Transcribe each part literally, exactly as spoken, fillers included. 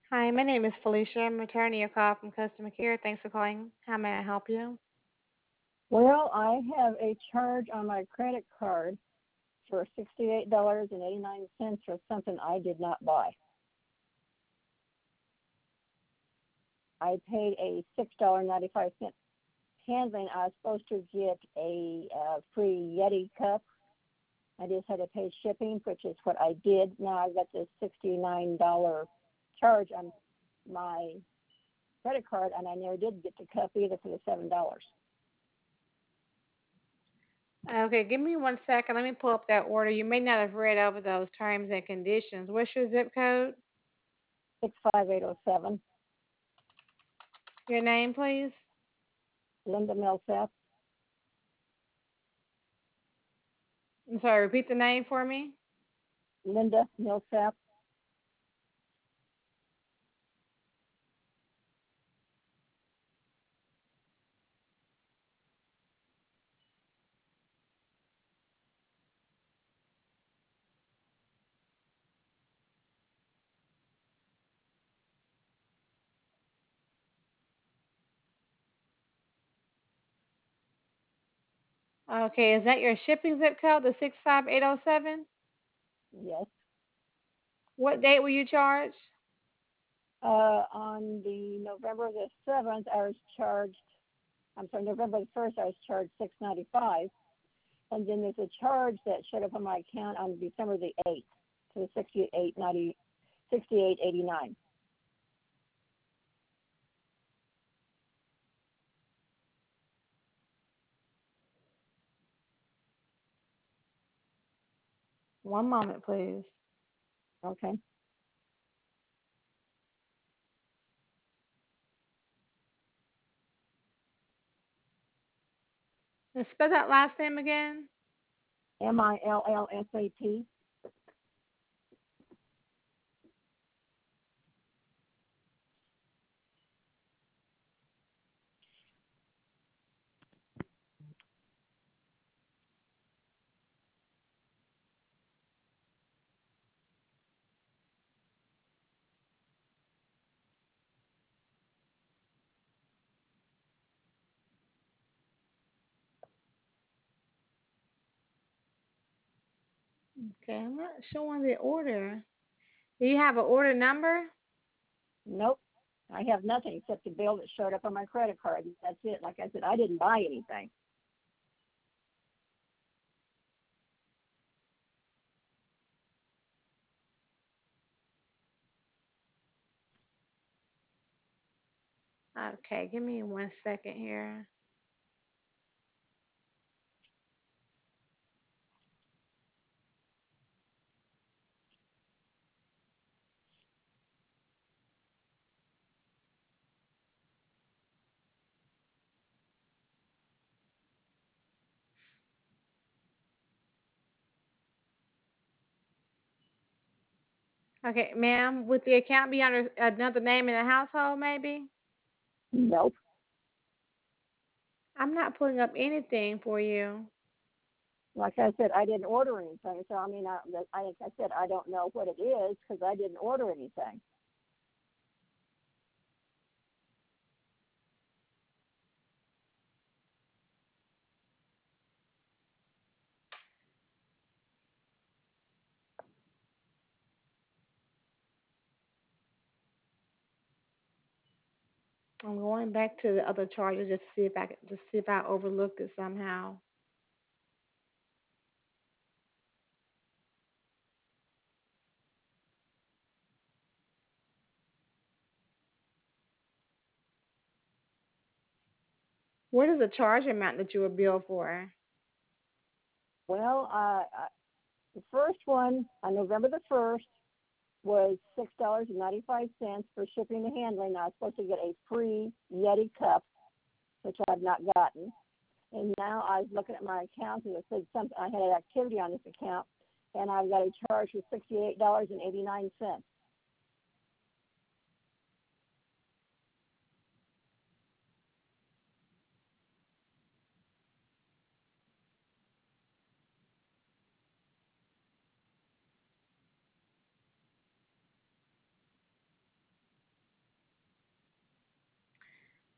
Hi, my name is Felicia. I'm returning your call from customer care. Thanks for calling. How may I help you? Well, I have a charge on my credit card for sixty-eight dollars and eighty-nine cents for something I did not buy. I paid a six dollars and ninety-five cents handling. I was supposed to get a uh, free Yeti cup. I just had to pay shipping, which is what I did. Now I've got this sixty-nine dollars charge on my credit card, and I never did get the cup either for the seven dollars. Okay, give me one second. Let me pull up that order. You may not have read over those terms and conditions. What's your zip code? six five eight oh seven. Your name, please? Linda Millsap. I'm sorry, repeat the name for me. Linda Millsap. Okay, is that your shipping zip code, the six five eight oh seven? Yes. What date were you charged? Uh, on the November the seventh, I was charged. I'm sorry, November the first, I was charged six ninety-five, and then there's a charge that showed up on my account on December the eighth to the sixty-eight ninety, sixty-eight eighty-nine. One moment, please. Okay. And spell that last name again. M I L L S A P. Okay, I'm not showing the order. Do you have an order number? Nope. I have nothing except the bill that showed up on my credit card. That's it. Like I said, I didn't buy anything. Okay, give me one second here. Okay, ma'am, would the account be under another name in the household, maybe? Nope. I'm not pulling up anything for you. Like I said, I didn't order anything. So I mean, I, I, like I said, I don't know what it is because I didn't order anything. I'm going back to the other charges just to see if I can just see if I overlooked it somehow. What is the charge amount that you were billed for? Well, uh, the first one on November the first was six dollars and ninety-five cents for shipping and handling. I was supposed to get a free Yeti cup, which I've not gotten. And now I was looking at my account and it said something. I had an activity on this account, and I've got a charge of sixty-eight dollars and eighty-nine cents.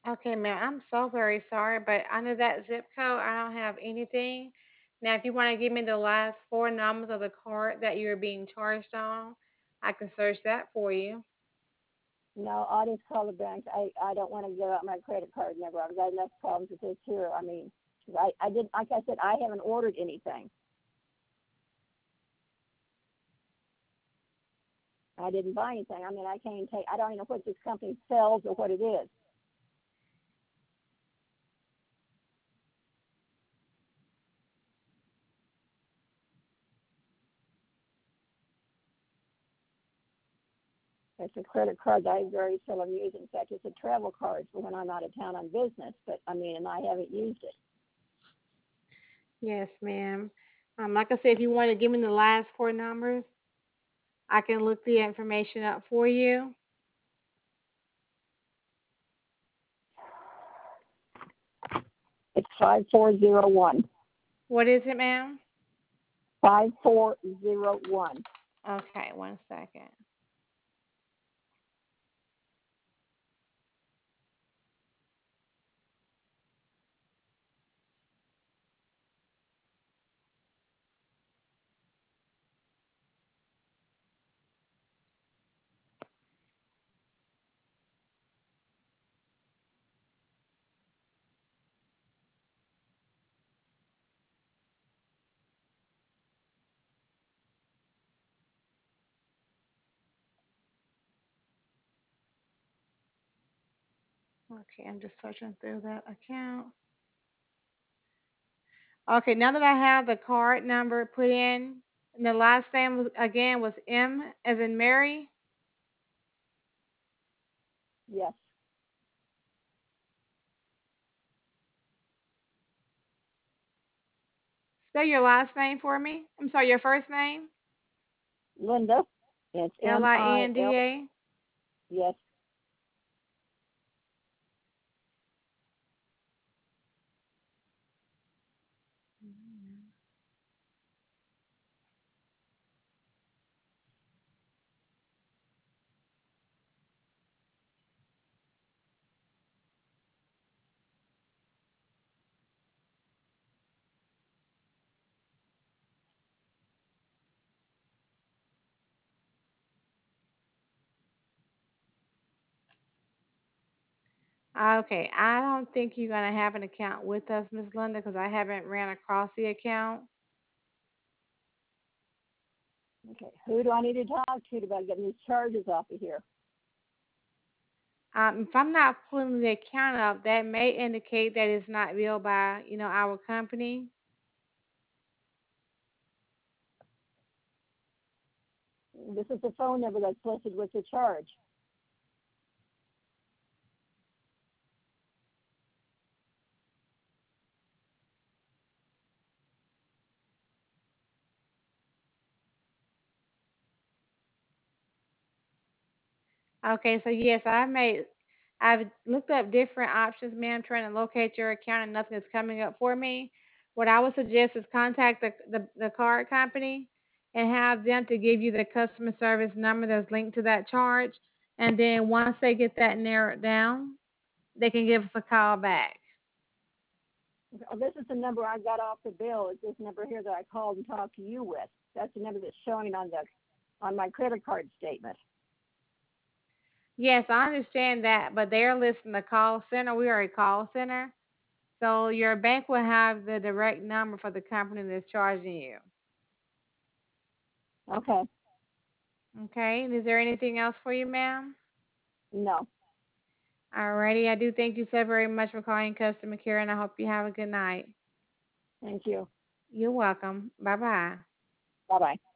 Okay, ma'am, I'm so very sorry, but under that zip code, I don't have anything. Now, if you want to give me the last four numbers of the card that you're being charged on, I can search that for you. No, I'll just call the bank. I, I don't want to give out my credit card number. I've got enough problems with this here. I mean, I, I did, like I said, I haven't ordered anything. I didn't buy anything. I mean, I can't even take, I don't even know what this company sells or what it is. It's a credit card that I very seldom use. In fact, it's a travel card for when I'm out of town on business. But I mean, and I haven't used it. Yes, ma'am. Um, like I said, if you want to give me the last four numbers, I can look the information up for you. It's five four zero one. What is it, ma'am? Five four zero one. Okay, one second. Okay, I'm just searching through that account. Okay, now that I have the card number put in, and the last name was, again was M as in Mary. Yes. Spell your last name for me. I'm sorry, your first name. Linda. It's L M I I N D L. A. Yes. Okay, I don't think you're gonna have an account with us, Miss Linda, because I haven't ran across the account. Okay. Who do I need to talk to about getting these charges off of here? Um, if I'm not pulling the account up, that may indicate that it's not billed by, you know, our company. This is the phone number that's listed with the charge. Okay, so yes, I've made, I've looked up different options, ma'am, trying to locate your account, and nothing is coming up for me. What I would suggest is contact the, the, the card company and have them to give you the customer service number that's linked to that charge. And then once they get that narrowed down, they can give us a call back. Oh, this is the number I got off the bill. It's this number here that I called and talked to you with. That's the number that's showing on the on my credit card statement. Yes, I understand that, but they're listing the call center. We are a call center. So your bank will have the direct number for the company that's charging you. Okay. Okay, and is there anything else for you, ma'am? No. Alrighty, I do thank you so very much for calling customer care, and I hope you have a good night. Thank you. You're welcome. Bye bye. Bye bye.